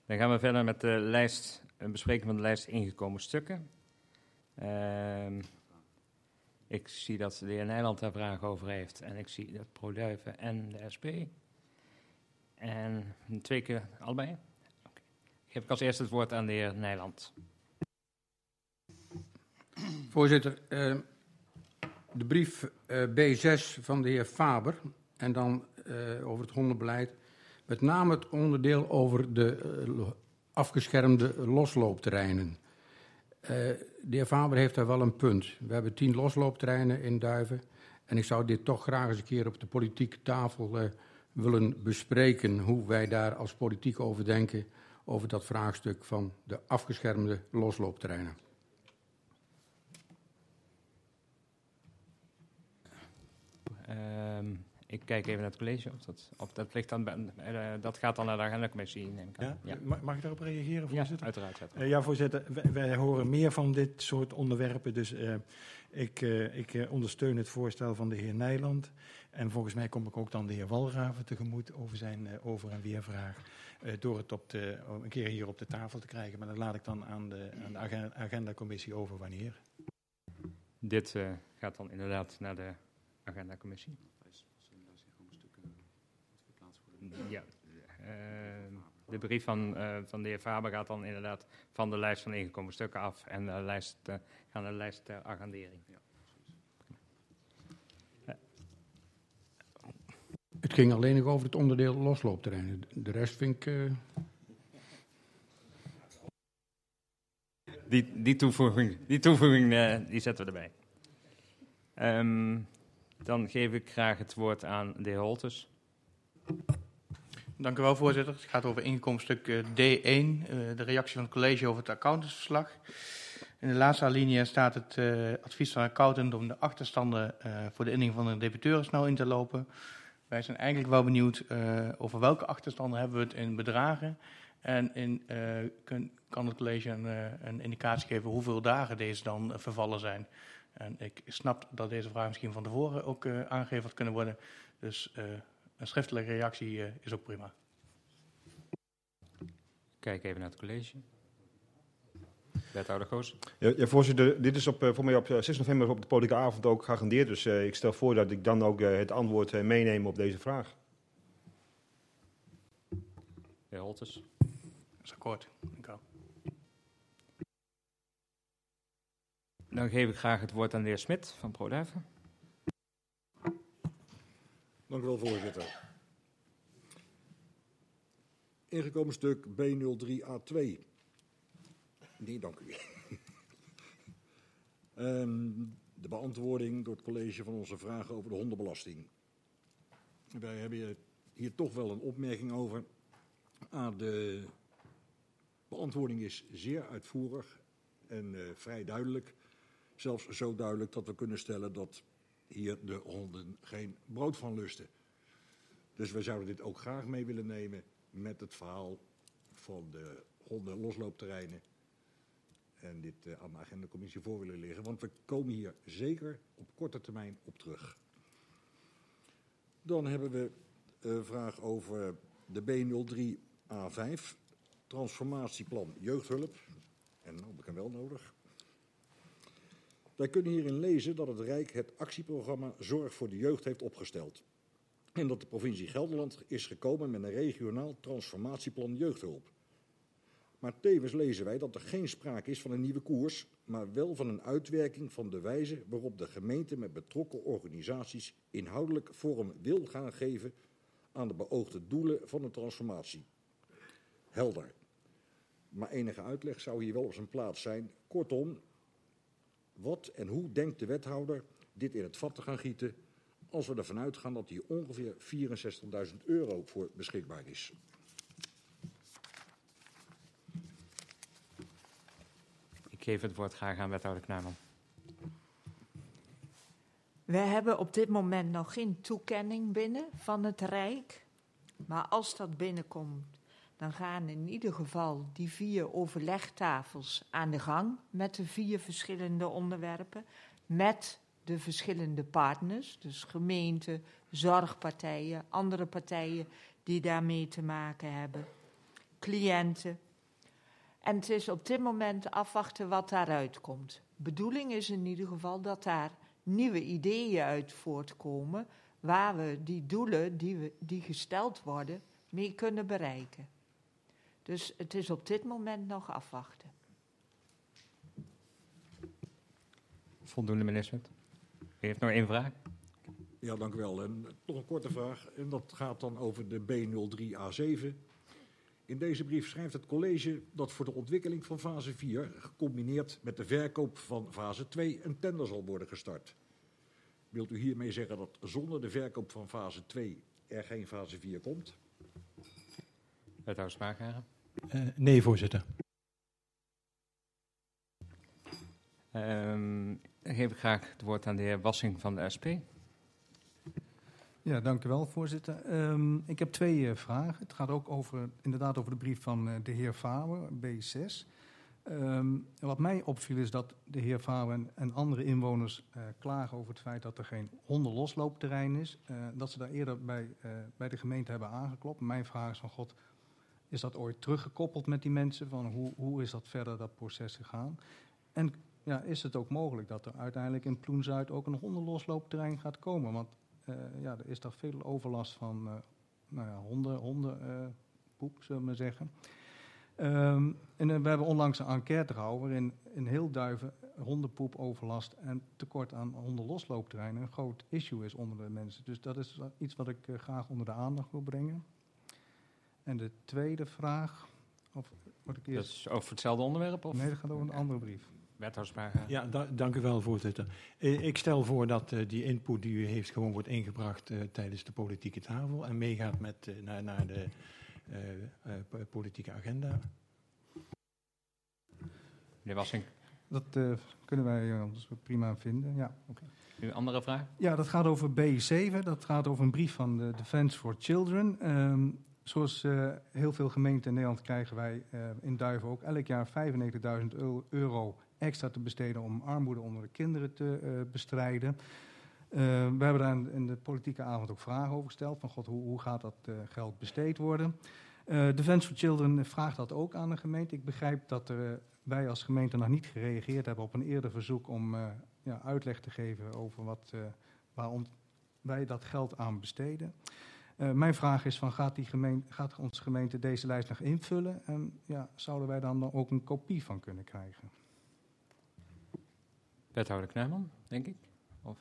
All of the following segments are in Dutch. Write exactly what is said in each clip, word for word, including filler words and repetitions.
Dan gaan we verder met de lijst, een bespreking van de lijst ingekomen stukken. Uh, ik zie dat de heer Nijland daar vragen over heeft. En ik zie dat ProDuiven en de S P. En twee keer allebei. Okay. Ik geef als eerste het woord aan de heer Nijland. Voorzitter, uh, de brief uh, B zes van de heer Faber en dan uh, over het hondenbeleid. Met name het onderdeel over de uh, afgeschermde losloopterreinen. Uh, de heer Faber heeft daar wel een punt. We hebben tien losloopterreinen in Duiven. En ik zou dit toch graag eens een keer op de politieke tafel uh, willen bespreken. Hoe wij daar als politiek over denken. Over dat vraagstuk van de afgeschermde losloopterreinen. Um, ik kijk even naar het college. Of dat, of dat, ligt dan, uh, dat gaat dan naar de agendacommissie. Neem ik aan. Ja? Ja. Mag ik daarop reageren, voorzitter? Ja, uiteraard. uiteraard. Uh, ja, voorzitter. Wij, wij horen meer van dit soort onderwerpen. Dus uh, ik, uh, ik uh, ondersteun het voorstel van de heer Nijland. En volgens mij kom ik ook dan de heer Walraven tegemoet over zijn uh, over- en weervraag. Uh, door het op de, een keer hier op de tafel te krijgen. Maar dat laat ik dan aan de, aan de agenda, agendacommissie over wanneer. Dit uh, gaat dan inderdaad naar de agendacommissie. Ja, uh, de brief van, uh, van de heer Faber gaat dan inderdaad van de lijst van ingekomen stukken af en de lijst, uh, gaan naar de lijst ter agendering. Ja. Uh. Het ging alleen nog over het onderdeel losloopterreinen. De rest vind ik... Uh... Die, die toevoeging, die, toevoeging uh, die zetten we erbij. Um, dan geef ik graag het woord aan de heer Holtes. Dank u wel, voorzitter. Het gaat over inkomenstuk D één, uh, de reactie van het college over het accountantsverslag. In de laatste alinea staat het uh, advies van de accountant om de achterstanden uh, voor de inning van de debiteuren snel in te lopen. Wij zijn eigenlijk wel benieuwd uh, over welke achterstanden hebben we het in bedragen. En in, uh, kun, kan het college een, uh, een indicatie geven hoeveel dagen deze dan uh, vervallen zijn. En ik snap dat deze vraag misschien van tevoren ook uh, aangegeven had kunnen worden. Dus... Uh, Een schriftelijke reactie uh, is ook prima. Kijk even naar het college. Wethouder Goos. Ja, ja, voorzitter, dit is op, uh, voor mij op zes november op de politieke avond ook geagendeerd. Dus uh, ik stel voor dat ik dan ook uh, het antwoord uh, meeneem op deze vraag. De heer Holtes. Dat is akkoord. Dank u wel. Dan geef ik graag het woord aan de heer Smit van ProDuiven. Dank u wel, voorzitter. Ingekomen stuk B nul drie A twee. Nee, dank u. um, de beantwoording door het college van onze vragen over de hondenbelasting. Wij hebben hier toch wel een opmerking over. Ah, de beantwoording is zeer uitvoerig en uh, vrij duidelijk. Zelfs zo duidelijk dat we kunnen stellen dat hier de honden geen brood van lusten. Dus wij zouden dit ook graag mee willen nemen met het verhaal van de honden losloopterreinen. En dit uh, aan de agendacommissie voor willen liggen. Want we komen hier zeker op korte termijn op terug. Dan hebben we een vraag over de B nul drie A vijf. Transformatieplan jeugdhulp. En nou heb ik hem wel nodig. Wij kunnen hierin lezen dat het Rijk het actieprogramma Zorg voor de Jeugd heeft opgesteld. En dat de provincie Gelderland is gekomen met een regionaal transformatieplan jeugdhulp. Maar tevens lezen wij dat er geen sprake is van een nieuwe koers, maar wel van een uitwerking van de wijze waarop de gemeente met betrokken organisaties inhoudelijk vorm wil gaan geven aan de beoogde doelen van de transformatie. Helder. Maar enige uitleg zou hier wel op zijn plaats zijn. Kortom, wat en hoe denkt de wethouder dit in het vat te gaan gieten als we ervan uitgaan dat hier ongeveer vierenzestigduizend euro voor beschikbaar is? Ik geef het woord graag aan wethouder Knaman. We hebben op dit moment nog geen toekenning binnen van het Rijk. Maar als dat binnenkomt, dan gaan in ieder geval die vier overlegtafels aan de gang met de vier verschillende onderwerpen, met de verschillende partners, dus gemeenten, zorgpartijen, andere partijen die daarmee te maken hebben. cliënten. En het is op dit moment afwachten wat daaruit komt. De bedoeling is in ieder geval dat daar nieuwe ideeën uit voortkomen, waar we die doelen die, we, die gesteld worden, mee kunnen bereiken. Dus het is op dit moment nog afwachten. Voldoende, meneer Smit. U heeft nog één vraag. Ja, dank u wel. En nog een korte vraag. En dat gaat dan over de B nul drie A zeven. In deze brief schrijft het college dat voor de ontwikkeling van fase vier, gecombineerd met de verkoop van fase twee, een tender zal worden gestart. Wilt u hiermee zeggen dat zonder de verkoop van fase twee er geen fase vier komt? Wethouder Spaargaren. Uh, nee, voorzitter. Um, dan geef ik graag het woord aan de heer Wassing van de S P. Ja, dank u wel, voorzitter. Um, ik heb twee uh, vragen. Het gaat ook over, inderdaad over de brief van uh, de heer Faber, B zes. Um, wat mij opviel is dat de heer Faber en, en andere inwoners uh, klagen over het feit dat er geen hondenlosloopterrein is. Uh, dat ze daar eerder bij, uh, bij de gemeente hebben aangeklopt. Mijn vraag is van God, is dat ooit teruggekoppeld met die mensen? Van hoe, hoe is dat verder, dat proces gegaan? En ja, is het ook mogelijk dat er uiteindelijk in Ploen-Zuid ook een hondenlosloopterrein gaat komen? Want uh, ja, er is daar veel overlast van uh, nou ja, honden, hondenpoep, uh, zullen we maar zeggen. Um, en uh, we hebben onlangs een enquête gehouden waarin in heel Duiven hondenpoep, overlast en tekort aan hondenlosloopterreinen een groot issue is onder de mensen. Dus dat is iets wat ik uh, graag onder de aandacht wil brengen. En de tweede vraag... Of, wat ik eerst... Dat is over hetzelfde onderwerp? Of? Nee, dat gaat over een andere brief. Wethouder Spaargaren. Ja, da- dank u wel, voorzitter. Uh, ik stel voor dat uh, die input die u heeft gewoon wordt ingebracht uh, tijdens de politieke tafel en meegaat met, uh, naar, naar de uh, uh, politieke agenda. Meneer Wassing. Dat uh, kunnen wij uh, ons prima vinden, ja. Okay. Uw andere vraag? Ja, dat gaat over B zeven. Dat gaat over een brief van de Defence for Children. Um, zoals uh, heel veel gemeenten in Nederland krijgen wij uh, in Duiven ook elk jaar vijfennegentigduizend euro extra te besteden om armoede onder de kinderen te uh, bestrijden. Uh, we hebben daar in de politieke avond ook vragen over gesteld. Van God, hoe, hoe gaat dat uh, geld besteed worden? Uh, Defence for Children vraagt dat ook aan de gemeente. Ik begrijp dat er, uh, wij als gemeente nog niet gereageerd hebben op een eerder verzoek om uh, ja, uitleg te geven over wat, uh, waar on- wij dat geld aan besteden. Uh, mijn vraag is, van, gaat, die gemeente, gaat onze gemeente deze lijst nog invullen? En ja, zouden wij dan ook een kopie van kunnen krijgen? Wethouder Knijman, denk ik. Of...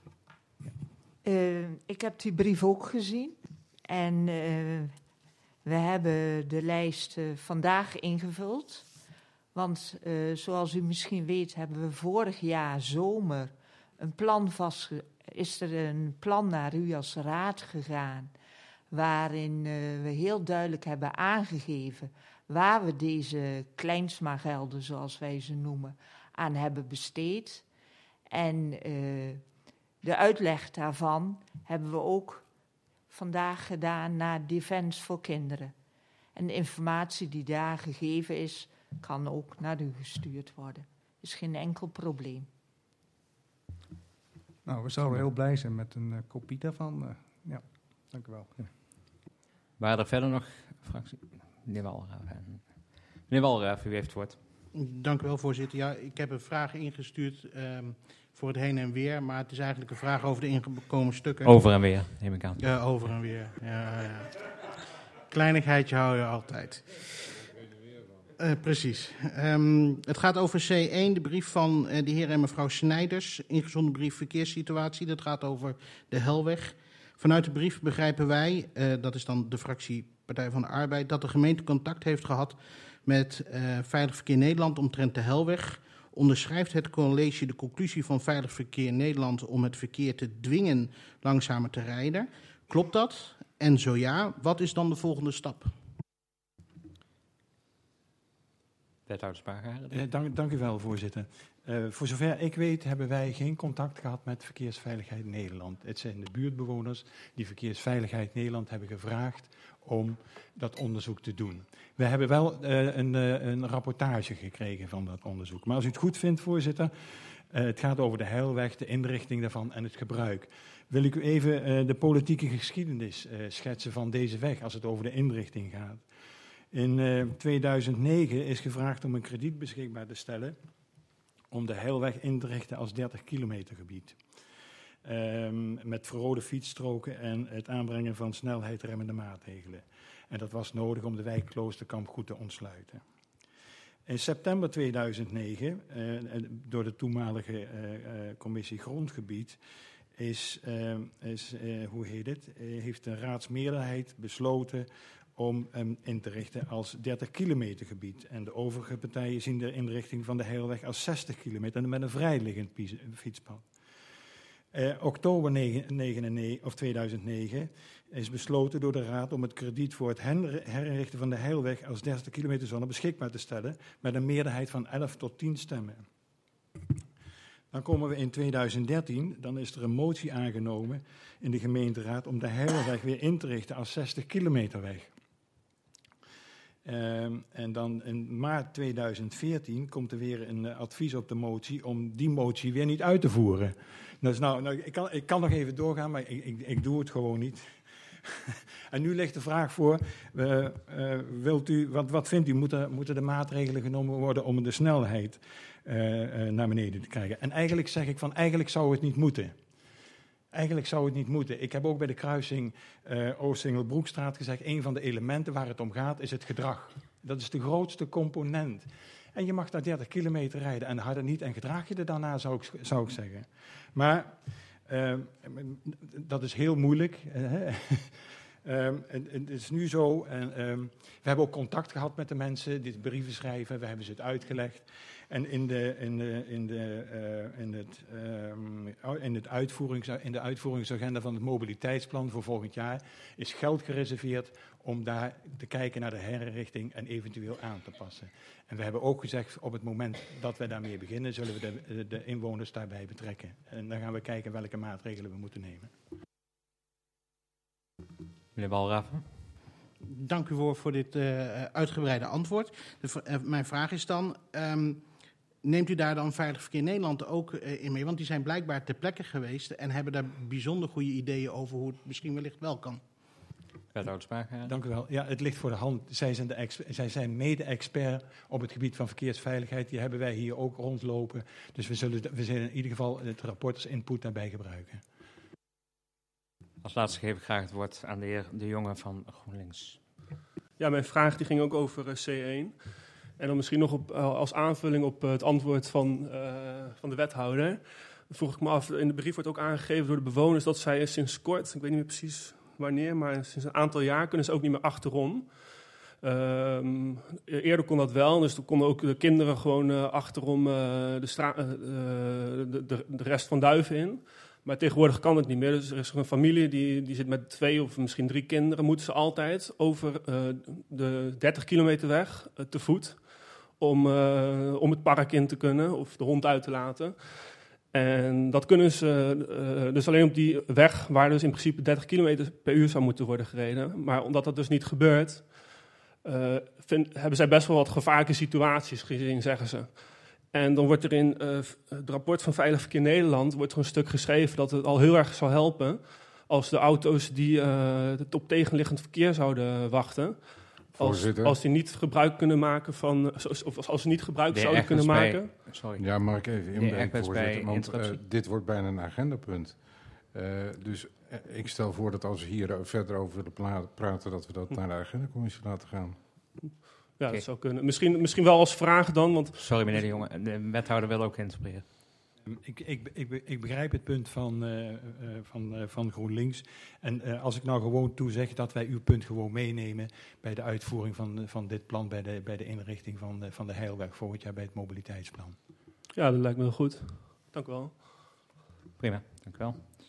Uh, ik heb die brief ook gezien. En uh, we hebben de lijst uh, vandaag ingevuld. Want uh, zoals u misschien weet hebben we vorig jaar zomer een plan vastge- is er een plan naar u als raad gegaan, waarin uh, we heel duidelijk hebben aangegeven waar we deze Kleinsma-gelden, zoals wij ze noemen, aan hebben besteed. En uh, de uitleg daarvan hebben we ook vandaag gedaan naar Defence voor Kinderen. En de informatie die daar gegeven is, kan ook naar u gestuurd worden. Is geen enkel probleem. Nou, we zouden heel blij zijn met een uh, kopie daarvan. Uh, ja, dank u wel. Ja. Waren er verder nog fracties? Meneer Walraaf. Meneer Walraaf, u heeft het woord. Dank u wel, voorzitter. Ja, ik heb een vraag ingestuurd um, voor het heen en weer, maar het is eigenlijk een vraag over de ingekomen stukken. Over en weer, neem ik aan. Ja, over en weer. Ja, ja. Kleinigheidje hou je altijd. Uh, precies. Um, het gaat over C één, de brief van uh, de heer en mevrouw Snijders. Ingezonden brief verkeerssituatie. Dat gaat over de Helweg. Vanuit de brief begrijpen wij, uh, dat is dan de fractie Partij van de Arbeid, dat de gemeente contact heeft gehad met uh, Veilig Verkeer Nederland omtrent de Helweg. Onderschrijft het college de conclusie van Veilig Verkeer Nederland om het verkeer te dwingen langzamer te rijden. Klopt dat? En zo ja, wat is dan de volgende stap? Wethouder Spaargaren. Uh, dank, dank u wel, voorzitter. Uh, voor zover ik weet hebben wij geen contact gehad met Verkeersveiligheid Nederland. Het zijn de buurtbewoners die Verkeersveiligheid Nederland hebben gevraagd om dat onderzoek te doen. We hebben wel uh, een, uh, een rapportage gekregen van dat onderzoek. Maar als u het goed vindt, voorzitter, uh, het gaat over de Heilweg, de inrichting daarvan en het gebruik. Wil ik u even uh, de politieke geschiedenis uh, schetsen van deze weg als het over de inrichting gaat. In uh, tweeduizend negen is gevraagd om een krediet beschikbaar te stellen om de Heilweg in te richten als dertig kilometer gebied. Um, met verrode fietsstroken en het aanbrengen van snelheidremmende maatregelen. En dat was nodig om de wijk Kloosterkamp goed te ontsluiten. In september tweeduizend negen, uh, door de toenmalige uh, uh, commissie Grondgebied, is, uh, is uh, hoe heet het, uh, heeft de raadsmeerderheid besloten om hem in te richten als dertig kilometer gebied. En de overige partijen zien de inrichting van de Heilweg als zestig kilometer en met een vrijliggend fietspad. Uh, oktober negenennegentig, of tweeduizend negen is besloten door de Raad om het krediet voor het herinrichten van de Heilweg als dertig kilometer zone beschikbaar te stellen met een meerderheid van elf tot tien stemmen. Dan komen we in tweeduizend dertien, dan is er een motie aangenomen in de gemeenteraad om de Heilweg weer in te richten als zestig kilometer weg. Um, en dan in maart tweeduizend veertien komt er weer een uh, advies op de motie om die motie weer niet uit te voeren. Dus nou, nou ik, kan, ik kan nog even doorgaan, maar ik, ik, ik doe het gewoon niet. En nu ligt de vraag voor, uh, uh, wilt u, wat, wat vindt u, moeten, moeten de maatregelen genomen worden om de snelheid uh, uh, naar beneden te krijgen? En eigenlijk zeg ik van, eigenlijk zou het niet moeten. Eigenlijk zou het niet moeten. Ik heb ook bij de kruising uh, Oostsingel-Broekstraat gezegd, een van de elementen waar het om gaat is het gedrag. Dat is de grootste component. En je mag daar dertig kilometer rijden en harder niet en gedraag je er daarna, zou ik, zou ik zeggen. Maar uh, dat is heel moeilijk. Um, het is nu zo, en, um, we hebben ook contact gehad met de mensen, dit brieven schrijven, we hebben ze het uitgelegd. En in, de, in, de, in, de, uh, in, het, um, in, het uitvoerings, in de uitvoeringsagenda van het mobiliteitsplan voor volgend jaar is geld gereserveerd om daar te kijken naar de herinrichting en eventueel aan te passen. En we hebben ook gezegd, op het moment dat we daarmee beginnen, zullen we de, de inwoners daarbij betrekken. En dan gaan we kijken welke maatregelen we moeten nemen. Meneer Walraven. Dank u voor, voor dit uh, uitgebreide antwoord. De, uh, mijn vraag is dan, um, neemt u daar dan Veilig Verkeer Nederland ook uh, in mee? Want die zijn blijkbaar ter plekke geweest en hebben daar bijzonder goede ideeën over hoe het misschien wellicht wel kan. Wethouder Spaak. Dank u wel. Ja, het ligt voor de hand. Zij zijn, de ex- zij zijn mede-expert op het gebied van verkeersveiligheid. Die hebben wij hier ook rondlopen. Dus we zullen, we zullen in ieder geval het rapport als input daarbij gebruiken. Als laatste geef ik graag het woord aan de heer De Jonge van GroenLinks. Ja, mijn vraag die ging ook over uh, C één. En dan misschien nog op, uh, als aanvulling op uh, het antwoord van, uh, van de wethouder. Dan vroeg ik me af, in de brief wordt ook aangegeven door de bewoners dat zij sinds kort, ik weet niet meer precies wanneer, maar sinds een aantal jaar kunnen ze ook niet meer achterom. Um, eerder kon dat wel, dus toen konden ook de kinderen gewoon uh, achterom uh, de, stra- uh, de, de, de rest van Duiven in. Maar tegenwoordig kan het niet meer. Dus er is een familie die, die zit met twee of misschien drie kinderen. Moeten ze altijd over uh, de dertig kilometer weg uh, te voet om, uh, om het park in te kunnen of de hond uit te laten. En dat kunnen ze uh, dus alleen op die weg waar dus in principe dertig kilometer per uur zou moeten worden gereden. Maar omdat dat dus niet gebeurt, uh, vind, hebben zij best wel wat gevaarlijke situaties gezien, zeggen ze. En dan wordt er in uh, het rapport van Veilig Verkeer Nederland wordt er een stuk geschreven dat het al heel erg zou helpen als de auto's die uh, het op tegenliggend verkeer zouden wachten, als, als die niet gebruik kunnen maken van, of als ze niet gebruik zouden kunnen bij, maken. Sorry. Ja, mag ik even inbreken, voorzitter, want uh, interruptie. dit wordt bijna een agendapunt. Uh, dus uh, ik stel voor dat als we hier verder over willen pla- praten, dat we dat naar de agendacommissie laten gaan. Ja, okay. Dat zou kunnen. Misschien, misschien wel als vraag dan, want... Sorry meneer De Jonge, de wethouder wil ook interpreteren. Ik, ik, ik, ik begrijp het punt van, uh, uh, van, uh, van GroenLinks. En uh, als ik nou gewoon toezeg dat wij uw punt gewoon meenemen bij de uitvoering van, van dit plan, bij de, bij de inrichting van de, van de Heilweg volgend jaar bij het mobiliteitsplan. Ja, dat lijkt me wel goed. Dank u wel. Prima, dank u wel.